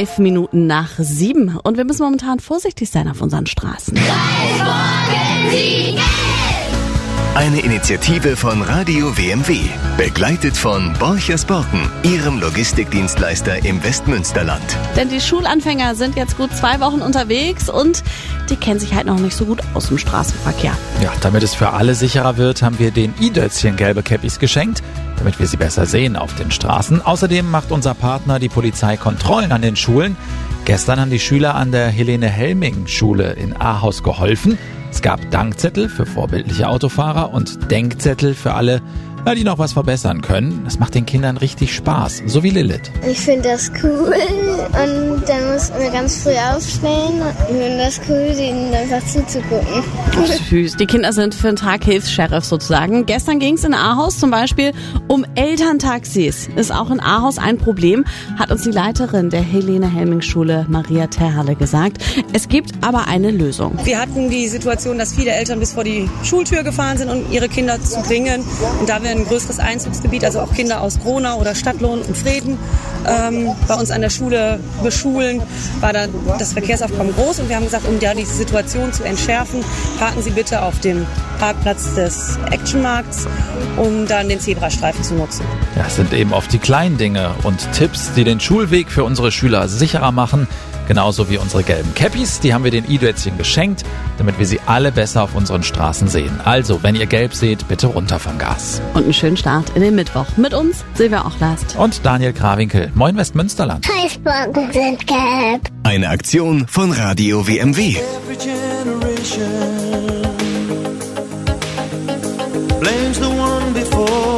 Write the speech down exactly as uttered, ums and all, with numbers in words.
elf Minuten nach sieben. Und wir müssen momentan vorsichtig sein auf unseren Straßen. Eine Initiative von Radio W M W, begleitet von Borchers Borken, Ihrem Logistikdienstleister im Westmünsterland. Denn die Schulanfänger sind jetzt gut zwei Wochen unterwegs und die kennen sich halt noch nicht so gut aus im Straßenverkehr. Ja, damit es für alle sicherer wird, haben wir den i-Dötzchen gelbe Käppis geschenkt, damit wir sie besser sehen auf den Straßen. Außerdem macht unser Partner die Polizei Kontrollen an den Schulen. Gestern haben die Schüler an der Helene-Helming-Schule in Ahaus geholfen. Es gab Dankzettel für vorbildliche Autofahrer und Denkzettel für alle, die noch was verbessern können. Das macht den Kindern richtig Spaß, so wie Lilith. Ich finde das cool und dann muss man ganz früh aufstehen. Ich finde das cool, denen einfach zuzugucken. Oh, süß. Die Kinder sind für den Tag Hilfs-Sheriff sozusagen. Gestern ging es in Ahaus zum Beispiel um Elterntaxis. Ist auch in Ahaus ein Problem, hat uns die Leiterin der Helene-Helming-Schule, Maria Terhalle, gesagt. Es gibt aber eine Lösung. Wir hatten die Situation, dass viele Eltern bis vor die Schultür gefahren sind, um ihre Kinder zu bringen. Und da wir ein größeres Einzugsgebiet, also auch Kinder aus Gronau oder Stadtlohn und Vreden ähm, bei uns an der Schule beschulen, war dann das Verkehrsaufkommen groß und wir haben gesagt, um ja diese Situation zu entschärfen, parken Sie bitte auf dem Parkplatz des Actionmarkts, um dann den Zebrastreifen zu nutzen. Ja, es sind eben oft die kleinen Dinge und Tipps, die den Schulweg für unsere Schüler sicherer machen. Genauso wie unsere gelben Käppis, die haben wir den i-Dötzchen geschenkt, damit wir sie alle besser auf unseren Straßen sehen. Also, wenn ihr gelb seht, bitte runter vom Gas. Und einen schönen Start in den Mittwoch. Mit uns Silvia Ochlast. Und Daniel Krawinkel. Moin Westmünsterland. Eisborken sind gelb. Eine Aktion von Radio W M W. Blames the one before.